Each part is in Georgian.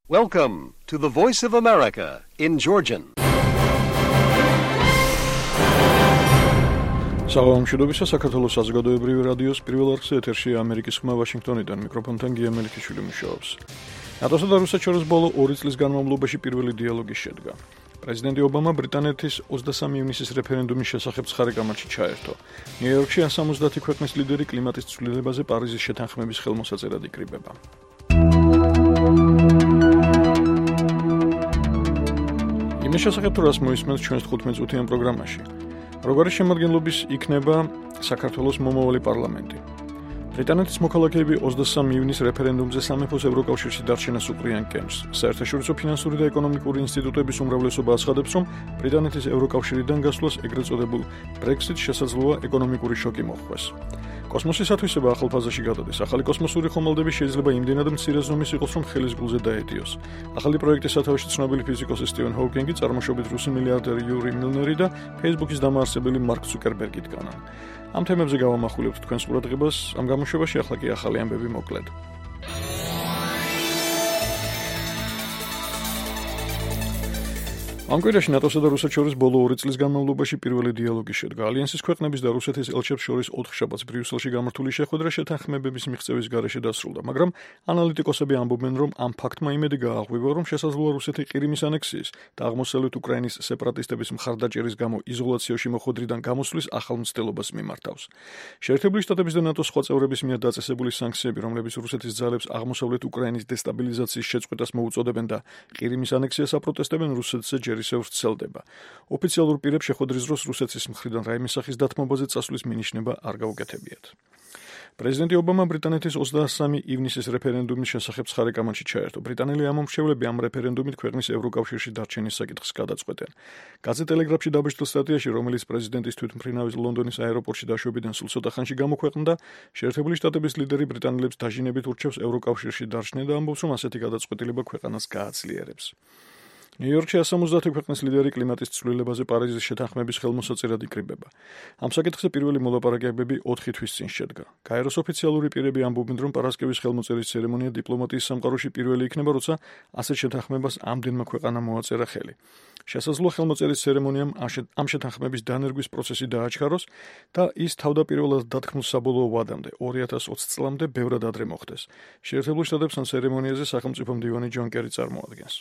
Welcome to the Voice of America in Georgian. Საღამოშობისა საქართველოს საზოგადოებრივი რადიოს პირველ არხზე ეთერშია ამერიკის ხმა ვაშინგტონიდან მიკროფონთან გია მელიქიშვილი მუშაობს. ნატოსა და რუსეთს შორის ბოლო 2 წლის განმავლობაში პირველი დიალოგი შედგა. პრეზიდენტი ობამა ბრიტანეთის 23 ივნისის რეფერენდუმის შესახებ ცხარე გამარჯვებით ჩაერთო. ნიუ-იორკში 170 ქვეყნის ლიდერი კლიმატის ცვლილებაზე პარიზის შეთანხმების ხელმოსაწერად იკრიბება. იმის შესახებ თუ რას მოისმენთ ჩვენს 15 წუთიან პროგრამაში. როგორი შემადგენლობის იქნება საქართველოს მომავალი პარლამენტი. ბრიტანეთის მოქალაქეები 23 ივნის რეფერენდუმზე სამეფოს ევროკავშირში დარჩენას უყრიან კენჭს. საერთაშორისო ფინანსური და ეკონომიკური ინსტიტუტების უმრავლესობა აცხადებს, რომ ბრიტანეთის ევროკავშირიდან გასვლას ეგრეთ წოდებულ ბრექსიტს შესაძლოა ეკონომიკური შოკი მოჰყვეს. კოსმოსის ათვისება ახალ ფაზაში გადადის. ახალი კოსმოსური ხომალდები შეიძლება იმდენად მცირე ზომის იყოს, რომ ხელის გულზე დაედიოს. ახალი პროექტის სათავეში ცნობილი ფიზიკოსი სტივენ ჰოკინგი, წარმოშობით რუსი მილიარდერი იური მილნერი და Facebook-ის დამაარსებელი მარკ ცუკერბერგი დგანან. ამ თემებზე გავამახვილებთ თქვენს ყურადღებას. ამ გამოშვებაში ახლა კი ახალი ამბები მოკლედ. ამ კვირაში ნატოსა და რუსეთს შორის ბოლო 2 წლის განმავლობაში პირველი დიალოგი შედგა. ალიანსის ქვეყნების და რუსეთის ელჩებს შორის 4 შაბათს ბრიუსელში გამართული შეხვედრა შეთანხმებების მიღწევის გარეშე დასრულდა, მაგრამ ანალიტიკოსები ამბობენ, რომ ამ ფაქტმა იმედი გააღვივა, რომ შესაძლოა რუსეთი ყირიმის ანექსიის და აღმოსავლეთ უკრაინის სეპარატისტების მხარდაჭერის გამო იზოლაციაში მოხვედრიდან გამოსვლის ახალ მცდელობას მიმართავს. შეერთებული შტატების და ნატოს სხვა წევრების მიერ დაწესებული სანქციები, რომლებიც რუსეთის ძალებს აღმოსავლეთ უკრაინის დესტაბილიზაციის შეწყვეტას მოუწოდებენ და ყირიმის ანექსიას აპროტესტებენ, რუსეთზე ისევ ვრცელდება. ოფიციალურ პირებს შეხვედრის დროს რუსეთის მხრიდან რაიმე სახის დათმობაზე წასვლის მინიშნება არ გაუკეთებიათ. პრეზიდენტი ობამა ბრიტანეთის 23 ივნისის რეფერენდუმის შესახებ ცხარე გამარჯვებით ჩაერთო. ბრიტანელი ამომრჩევლები ამ რეფერენდუმით ქვეყნის ევროკავშირში დარჩენის საკითხს გადაწყვეტენ. გაზეთ ტელეგრაფში დაბეჭდილ სტატიაში, რომელიც პრეზიდენტის თვითმფრინავის ლონდონის აეროპორტში დაშვებიდან სულ ცოტა ხანში გამოქვეყნდა, შეერთებული შტატების ლიდერი ბრიტანელებს დაჟინებით ურჩევს ევროკავშირში დარჩნენ და ამბობს, რომ ასეთი გადაწყვეტილება ქვეყანას გააძლიერებს. ნიუ-იორკში 170 ქვეყნის ლიდერი კლიმატის ცვლილებაზე პარიზის შეთანხმების ხელმოსაწერად იკრიბება. ამ საკითხზე პირველი მოლაპარაკებები 4 თვის წინ შედგა. გაეროს ოფიციალური პირები ამბობენ, რომ პარასკევის ხელმოწერის ცერემონია დიპლომატიის სამყაროში პირველი იქნება, როცა ასეთ შეთანხმებას ამდენმა ქვეყანამ მოაწერა ხელი. შესაძლოა ხელმოწერის ცერემონიამ ამ შეთანხმების დანერგვის პროცესი დააჩქაროს და ის თავდაპირველად დათქმულ საბოლოო ვადამდე 2020 წლამდე ბევრად ადრე მოხდეს. შეერთებულ შტატებს ამ ცერემონიაზე სახელმწიფო მდივანი ჯონ კერი წარმოადგენს.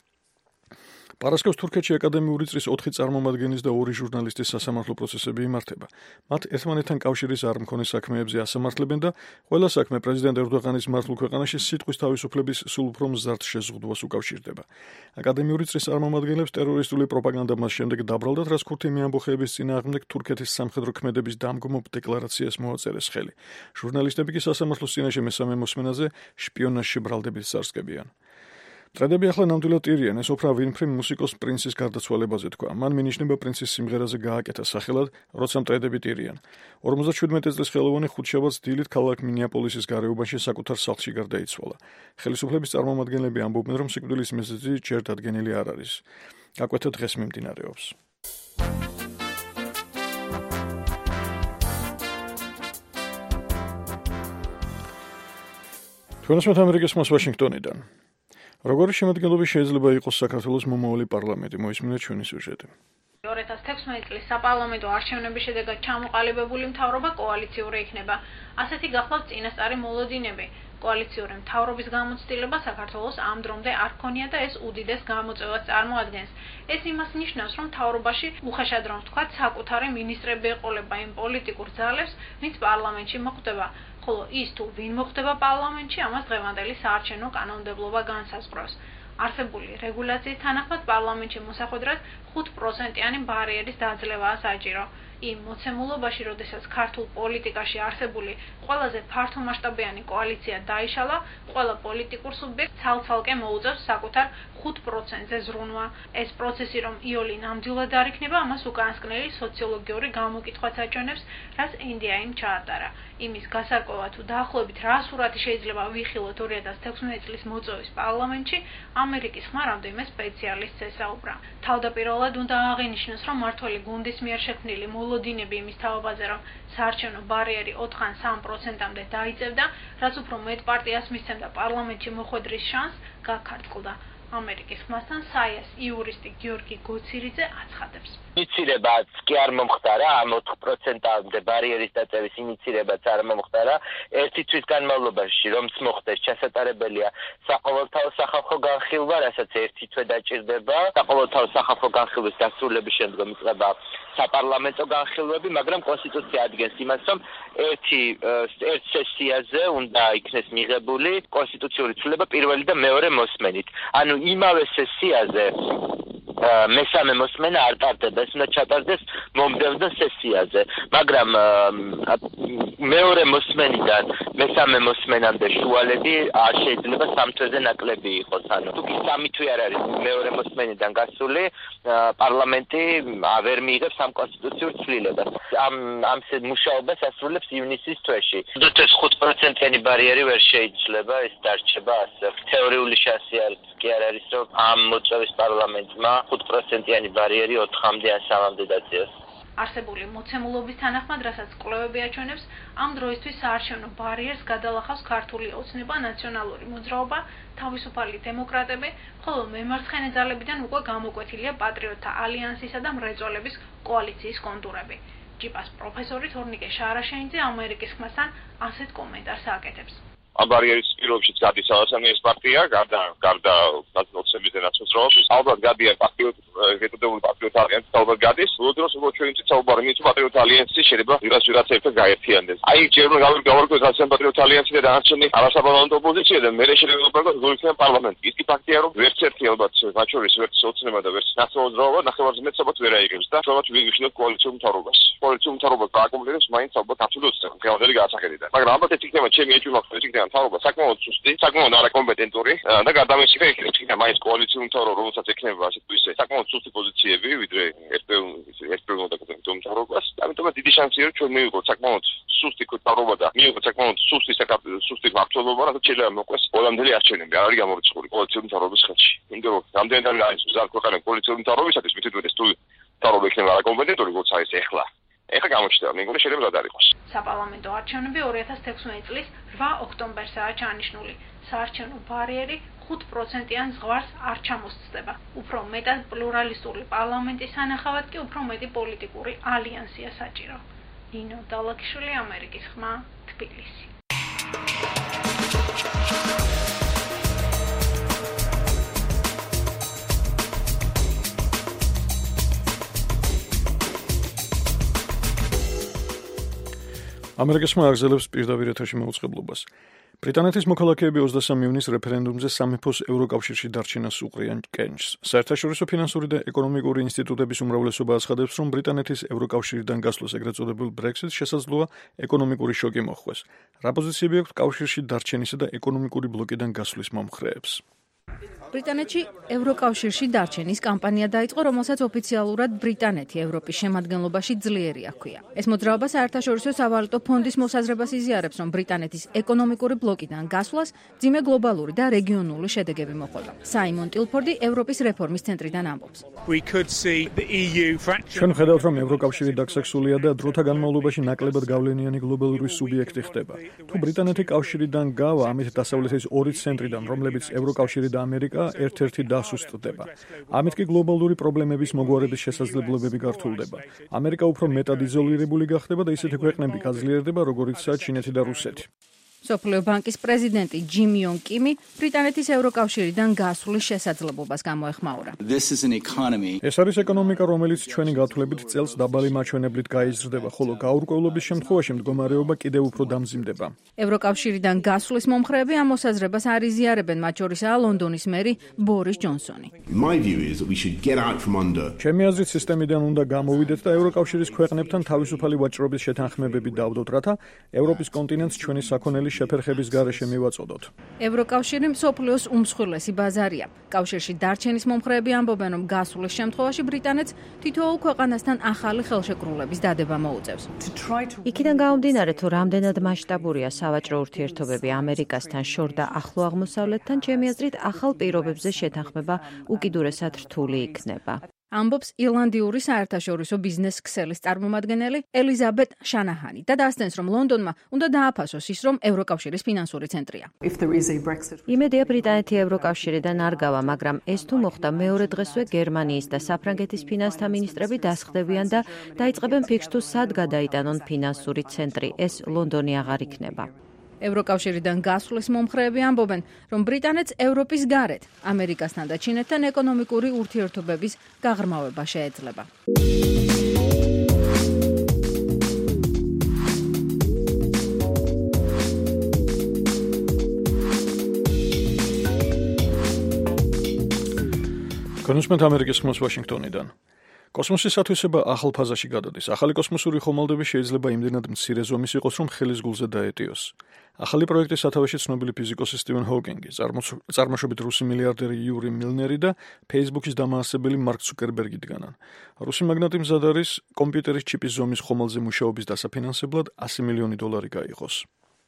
პარასკევს თურქეთში აკადემიური წრის 4 წარმომადგენლის და 2 ჟურნალისტის სასამართლო პროცესები იმართება. მათ ერთმანეთთან კავშირის არ მქონე საქმეებზე ასამართლებენ და ყველა საქმე პრეზიდენტ ერდოღანის მართულ ქვეყანაში სიტყვის თავისუფლების სულ უფრო მზარდ შეზღუდვას უკავშირდება. აკადემიური წრის წარმომადგენლებს ტერორისტული პროპაგანდა მას შემდეგ დაბრალდათ, რაც ქურთი ამბოხეების წინააღმდეგ თურქეთის სამხედრო ქმედების დამგმობ დეკლარაციას მოაწერეს ხელი. ჟურნალისტები კი სასამართლოს წინაშე მესამე მოსმენაზე შპიონაჟში ბრალდებით სარსკებიან. ტრედები ახლა ნამდვილად ტირიან, ეს ოფრა ვინფრი მუსიკოს პრინცის გარდაცვალებაზე თქვა. მან მინიშნება პრინცის სიმღერაზე გააკეთა სახელად, როცა ტრედები ტირიან. 57 წლის ხელოვანი ხუთშაბათს დილით ქალაქ მინეაპოლისის გარეუბანში საკუთარ სახლში გარდაიცვალა. ხელისუფლების წარმომადგენლები ამბობენ, რომ სიკვდილის მიზეზი ჯერ დადგენილი არ არის. გაკვეთა დღეს მიმდინარეობს. თქვენს ამერიკის ხმას ვაშინგტონიდან. როგორი შემადგენლობა შეიძლება იყოს საქართველოს მომავალი პარლამენტი, მოისმინეთ ჩვენი სიუჟეტი. 2016 წლის საპარლამენტო არჩევნების შედეგად ჩამოყალიბებული მთავრობა კოალიციური იქნება. ასეთი გახლავთ წინასწარი მოლოდინები. კოალიციური მთავრობის გამოცდილება საქართველოს ამ დრომდე არ ჰქონია და ეს უდიდეს გამოწვევას წარმოადგენს. ეს იმას ნიშნავს, რომ მთავრობაში უხეშად რომ ვთქვათ, საკუთარი მინისტრები ეყოლება იმ პოლიტიკურ ძალებს, ვინც პარლამენტში მოხვდება. ხოლო ის თუ ვინ მოხვდება პარლამენტში, ამას დღევანდელი საარჩევნო კანონმდებლობა განსაზღვრავს. არსებული რეგულაციის თანახმად პარლამენტში მოსახვედრად 5%-იანი ბარიერის დაძლევაა საჭირო. იმ მოცემულობაში, როდესაც ქართულ პოლიტიკაში არსებული ყველაზე ფართომასშტაბიანი კოალიცია დაიშალა, ყველა პოლიტიკურ სუბიექტს ცალ-ცალკე მოუწევს საკუთარ 5%-ზე ზრუნვა. ეს პროცესი რომ იოლი ნამდვილად არ იქნება, ამას უკანასკნელი სოციოლოგიური გამოკითხვაც აჩვენებს, რაც ინდიაიმ ჩაატარა. იმის გასარკვევად თუ დაახლოებით რა სურათი შეიძლება ვიხილოთ 2016 წლის მოწვევის პარლამენტში, ამერიკის ხმა რამდენიმე სპეციალისტს ესაუბრა. თავდაპირველად უნდა აღინიშნოს, რომ მმართველი გუნდის მიერ შექმნილი მოლოდინები იმის თავაზე, რომ საარჩევნო ბარიერი 83%-მდე დაიწევდა, რაც უფრო მეტ პარტიას მისცემდა პარლამენტში მოხვედრის შანსს, გაქართლდა. ამერიკის ხმასთან საიას იურისტი გიორგი გოცირიძე აცხადებს. ინიცირებაც კი არ მომხდარა, ამ 4%-მდე ბარიერის დაწევის ინიცირებაც არ მომხდარა. ერთი თვის განმავლობაში, რომც მოხდეს, ჩასატარებელია საყოველთაო სახალხო განხილვა, რასაც ერთი თვე დაჭირდება. საყოველთაო სახალხო განხილვის დასრულების შემდგომ იწყება საპარლამენტო განხილვები, მაგრამ კონსტიტუცია ადგენს იმას, რომ ერთ სესიაზე უნდა იქნეს მიღებული კონსტიტუციური ცვლილება პირველი და მეორე მოსმენით. ანუ იმავე სესიაზე მესამე მოსმენა არ ტარდება, ეს უნდა ჩატარდეს მომდევნო სესიაზე, მაგრამ მეორე მოსმენიდან მესამე მოსმენამდე შუალები არ შეიძლება 3 თვეზე ნაკლები იყოს. ანუ თუ კი 3 თვე არ არის მეორე მოსმენიდან გასული, პარლამენტი ვერ მიიღებს ამ კონსტიტუციურ ცვლილებას. ამ მუშაობას ასრულებს ივნისის თვეში. ეს 5%-იანი ბარიერი ვერ შეიძლება, ეს დარჩება ასე. თეორიული შანსი კი არ არის, რომ ამ მოწვევის პარლამენტმა 5%-იანი ბარიერი 4-მდე ან 3-მდე დაწიოს. არსებული მოცემულობის თანახმად, რასაც კვლევები აჩვენებს, ამ დროისთვის საარჩევნო ბარიერს გადალახავს ქართული ოცნება, ნაციონალური მოძრაობა, თავისუფალი დემოკრატები, ხოლო მემარცხენე ძალებიდან უკვე გამოკვეთილია პატრიოტთა ალიანსისა და მრეწველების კოალიციის კონტურები. ჯიპას პროფესორი თორნიკე შარაშენიძე ამერიკის ხმასთან ასეთ კომენტარს აკეთებს. ამ ბარიერის პირობშიც გადის ალასანიეს პარტია, გარდა ნაციონალიზმის მოძრაობის, ალბათ გადია გეტოდებული პატრიოტთა ალიანსი, ალბათ გადის. უბრალოდ როგორ ჩვენ საუბარი მით პატრიოტთა ალიანსი შეიძლება ვიღაც ერთად გაერთიანდეს. აი ჯერ რომ გავარკვევთ რაციან პატრიოტთა ალიანსი და დანარჩენი არასაპარლამენტო ოპოზიცია და მე შეიძლება გულიქნება პარლამენტი. ის კი ფაქტია რომ ვერც ერთი ალბათ მათ შორის ვერც ოცნება და ვერც ნაციონალურ მოძრაობა ნახევარზე მეტსაბათ ვერ აიღებს და თუმცა ვიგიშნოთ კოალიციურ მთავრობას. კოალიციურ მთავრობას გააკომპლექტებს მაინც ალბათ აბსოლუტურად გამოდელი გაასახედიდან. მაგრამ ალბათ ეს იქნება ჩემი ეჭვმა ხდება მთავრობა საკმაოდ სუსტი, საკმაოდ არაკომპეტენტური და გადამესიფე იქნება მაინც კოალიციურ მთავრობა, რომელსაც ექნება ასე თუ ისე საკმაოდ სუსტი პოზიციები, ვიდრე ერთპიროვნულ და კეთილ მთავრობას. ამიტომ დიდი შანსია რომ ჩვენ მივიღოთ საკმაოდ სუსტი მთავრობა და მივიღოთ საკმაოდ სუსტი მმართველობა, რათა შეიძლება მოყვეს ბოლომდე არჩევნები, არ არის გამორიცხული კოალიციურ მთავრობის ხელში. იმიტომ რომ რამდენად არის მზად ქვეყანა კოალიციურ მთავრობისათვის, მით უმეტეს თუ მთავრობა იქნება არაკომპეტენტური, როგორც არის ეხლა. ეხლა გამოჩნდება, მეგონი შეიძლება არ იყოს. საპარლამენტო არჩევნები 2016 წლის 8 ოქტომბერსაა ჩაანიშნული. საარჩევნო ბარიერი 5%-იან ზღვარს არ ჩამოსწდება. უფრო მეტად პლურალისტური პარლამენტის სანახავად კი უფრო მეტი პოლიტიკური ალიანსია საჭირო. ნინო დალაკიშვილი, ამერიკის ხმა, თბილისი. ამერიკის ხმა აგზელებს პირდაპირ ეთერში მოუწყებლობას. ბრიტანეთის მოქალაქეები 23 ივნის რეფერენდუმზე სამეფოს ევროკავშირში დარჩენას უყრიან კენჭს. საერთაშორისო ფინანსური და ეკონომიკური ინსტიტუტების უმრავლესობა აცხადებს, რომ ბრიტანეთის ევროკავშირიდან გასვლას ეგრეთ წოდებულ ბრექსიტს შესაძლოა ეკონომიკური შოკი მოჰყვეს. რა პოზიციები აქვს კავშირში დარჩენისა და ეკონომიკური ბლოკიდან გასვლის მომხრეებს? ბრიტანეთში ევროკავშირში დარჩენის კამპანია დაიწყო, რომელსაც ოფიციალურად ბრიტანეთი ევროპის შემადგენლობაში ძლიერი აქვია. ეს მოძრაობა საერთაშორისო სავალუტო ფონდის მოსაზრებას იზიარებს, რომ ბრიტანეთის ეკონომიკური ბლოკიდან გასვლას ძიმე გლობალური და რეგიონული შედეგები მოჰყვება. საიმონ ტილფორდი ევროპის რეფორმის ცენტრიდან ამბობს. ჩვენ ვხედავთ, რომ ევროკავშირი დაქსაქსულია და დროთა განმავლობაში ნაკლებად გავლენიანი გლობალური სუბიექტი ხდება. თუ ბრიტანეთი კავშირიდან გავა, ამით დასავლეთის ორი ცენტრიდან, რომლებიც ევროკავშირი და ამერიკა ერთ-ერთი დასუსტდება. ამით კი გლობალური პრობლემების მოგვარების შესაძლებლობები გართულდება. ამერიკა უფრო მეტად იზოლირებული გახდება და ისეთი ქვეყნები გაძლიერდება, როგორიცაა ჩინეთი და რუსეთი. მსოფლიო ბანკის პრეზიდენტი ჯიმ იონ კიმი ბრიტანეთის ევროკავშირიდან გასვლის შესაძლებლობას გამოეხმაურა. ეს არის ეკონომიკა, რომელიც ჩვენი გათვლებით წელს დაბალი მაჩვენებლით გაიზრდება, ხოლო გაურკვევლობის შემთხვევაში მდგომარეობა კიდევ უფრო დამძიმდება. ევროკავშირიდან გასვლის მომხრეები ამ მოსაზრებას არ იზიარებენ, მათ შორისაა ლონდონის მერი ბორის ჯონსონი. ჩემი აზრით, სისტემიდან უნდა გამოვიდეთ და ევროკავშირის ქვეყნებთან თავისუფალი ვაჭრობის შეთანხმებები დავდოთ, რათა ევროპის კონტინენტს ჩვენი საქონელი შეფერხების გარეშე მივაწოდოთ. ევროკავშირი მსოფლიოს უმსხვილესი ბაზარია. კავშირში დარჩენის მომხრეები ამბობენ, რომ გასვლის შემთხვევაში ბრიტანეთს თითოეულ ქვეყანასთან ახალი ხელშეკრულების დადება მოუწევს. იქიდან გამომდინარე, თუ რამდენად მასშტაბურია სავაჭრო ურთიერთობები ამერიკასთან, შორ და ახლო აღმოსავლეთთან, ჩემი აზრით, ახალ პირობებზე შეთანხმება უკიდურესად რთული იქნება. ამბობს ირლანდიური საერთაშორისო ბიზნეს ქსელის წარმომადგენელი ელიზაბეთ შანაჰანი და დასცენს, რომ ლონდონმა უნდა დააფასოს ის, რომ ევროკავშირის ფინანსური ცენტრია. იმედია ბრიტანეთი ევროკავშირიდან არ გავა, მაგრამ ეს თუ მოხდა, მეორე დღესვე გერმანიის და საფრანგეთის ფინანსთა მინისტრები დასხდებიან და დაიწყებენ ფიქრს თუ სად გადაიტანონ ფინანსური ცენტრი. ეს ლონდონი აღარ იქნება. ევროკავშირიდან გასვლის მომხრეები ამბობენ, რომ ბრიტანეთს ევროპის გარეთ, ამერიკასთან და ჩინეთთან ეკონომიკური ურთიერთობების გაღრმავება შეეძლება. კონსუმენტ ამერიკის ხმოს ვაშინგტონიდან. კოსმოსის ათვისება ახალ ფაზაში გადადის. ახალი კოსმოსური ხომალდები შეიძლება იმდენად მცირე ზომის იყოს, რომ ხელის გულზე დაეტიოს. ახალი პროექტის სათავეში ცნობილი ფიზიკოსი სტივენ ჰოკინგი, წარმოშობით რუსი მილიარდერი იური მილნერი და Facebook-ის დამაარსებელი მარკ ცუკერბერგი დგანან. რუსი მაგნატი მზად არის კომპიუტერის ჩიპის ზომის ხომალდზე მუშაობის დასაფინანსებლად $100 მილიონი გაიღოს.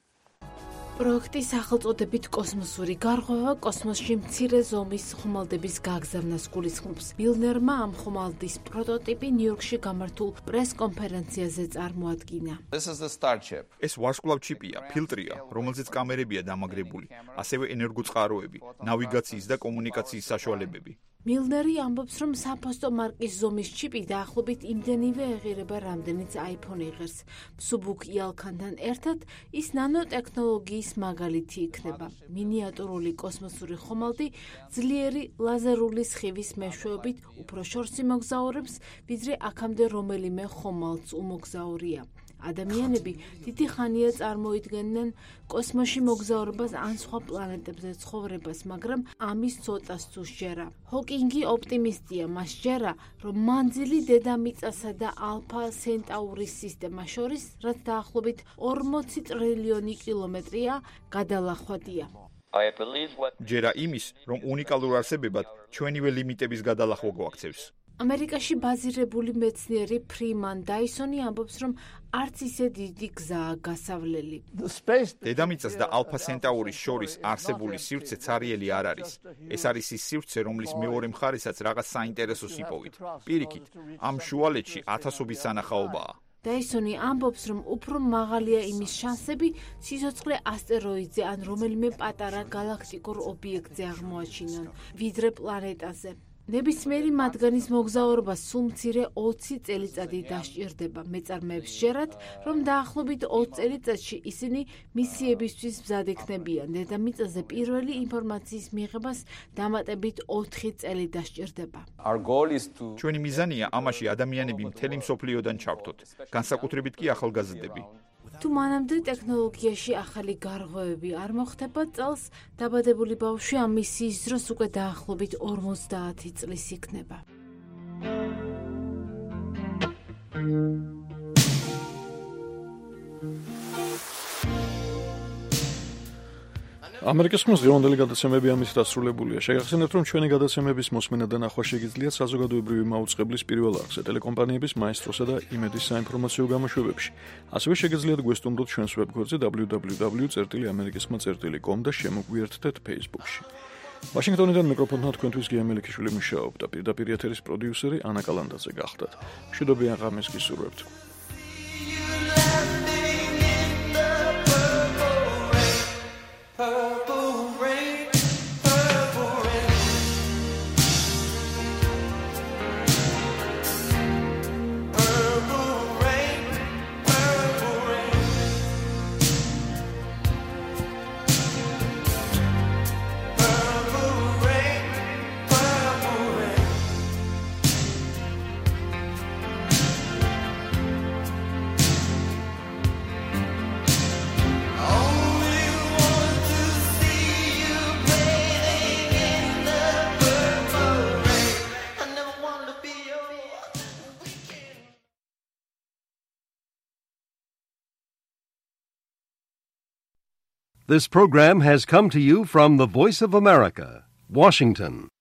პროექტი სახელწოდებით კოსმოსური გარღვევა კოსმოსში მცირე ზომის ხომალდების გაგზავნას გულისხმობს. მილნერმა ამ ხომალდის პროტოტიპი ნიუ-იორკში გამართულ პრეს-კონფერენციაზე წარმოადგინა. ეს ვარსკვლავ ჩიპია, ფილტრია, რომელზეც კამერებია დამაგრებული, ასევე ენერგოწყაროები, ნავიგაციის და კომუნიკაციის საშუალებები. მილნერი ამბობს, რომ საფოსტო მარკის ზომის ჩიპი დაახლოებით იმდენივე ეღირება, რამდენიც iPhone იღებს. მსუბუქ იალქანთან ერთად ის ნანოტექნოლოგიის მაგალითი იქნება. მინიატურული კოსმოსური ხომალდი ძლიერი ლაზერული სხივის მეშვეობით უფრო შორს იმოგზაურებს, ვიდრე აქამდე რომელიმე ხომალდს უმოგზაურია. ადამიანები დიდი ხანია წარმოიდგენდნენ კოსმოსში მოგზაურებას ან სხვა პლანეტებზე ცხოვრებას, მაგრამ ამის ცოტას თუ სჯერა. ჰოკინგი ოპტიმისტია, მას სჯერა, რომ მანძილი დედამიწასა და ალფა სენტაურის სისტემას შორის, რაც დაახლოებით 40 ტრილიონი კილომეტრია, გადალახვადია. ჯერა იმის, რომ უნიკალურ არსებებად ჩვენივე ლიმიტების გადალახვა გვაქცევს. ამერიკაში ბაზირებული მეცნიერი ფრიმან დაისონი ამბობს, რომ არც ისე დიდი გზაა გასავლელი. დედამიწას და ალფა სენტაურის შორის არსებული სივრცე ცარიელი არ არის. ეს არის ის სივრცე, რომლის მეორე მხარესაც რაღაც საინტერესოს იპოვით. პირიქით, ამ შუალედში ათასობის სანახაობაა. დაისონი ამბობს, რომ უფრო მაღალია იმის შანსები სიცოცხლე ასტეროიდზე ან რომელიმე პატარა გალაქტიკურ ობიექტზე აღმოაჩინონ, ვიდრე პლანეტაზე. ნებისმიერი მათგანის მოგზაურობა სულ მცირე 20 წელიწადი დასჭირდება. მეწარმეებს სჯერათ, რომ დაახლოებით 20 წელიწადში ისინი მისიებისთვის მზად იქნებიან. დედამიწაზე პირველი ინფორმაციის მიღებას დამატებით 4 წელი დასჭირდება. ჩვენი მიზანია ამაში ადამიანები მთელი მსოფლიოდან ჩავთოთ, განსაკუთრებით კი ახალგაზრდები. თუ მანამდე ტექნოლოგიაში ახალი გარღვევები არ მოხდება, წელს დაბადებული ბავშვი ამ მისიის დროს უკვე დაახლოებით 50 წლის იქნება. ამერიკის ხმის დღევანდელი გადაცემები ამით დასრულებულია. შეგახსენებთ, რომ ჩვენი გადაცემების მოსმენა და ნახვა შეგიძლიათ საზოგადოებრივი მაუწყებლის პირველ არხზე, ტელეკომპანიების მაესტროსა და იმედის საინფორმაციო გამოშვებებში. ასევე შეგიძლიათ გვესტუმროთ ჩვენს ვებგვერდზე www.amerikisma.com და შემოგვიერთდეთ Facebook-ში. ვაშინგტონიდან მიკროფონთან თქვენთვის გია მელიქიშვილი მუშაობდა. პირდაპირ ეთერის პროდიუსერი ანა კალანდაძე გახდათ. მშვიდობიან ღამეს გისურვებთ. This program has come to you from the Voice of America, Washington.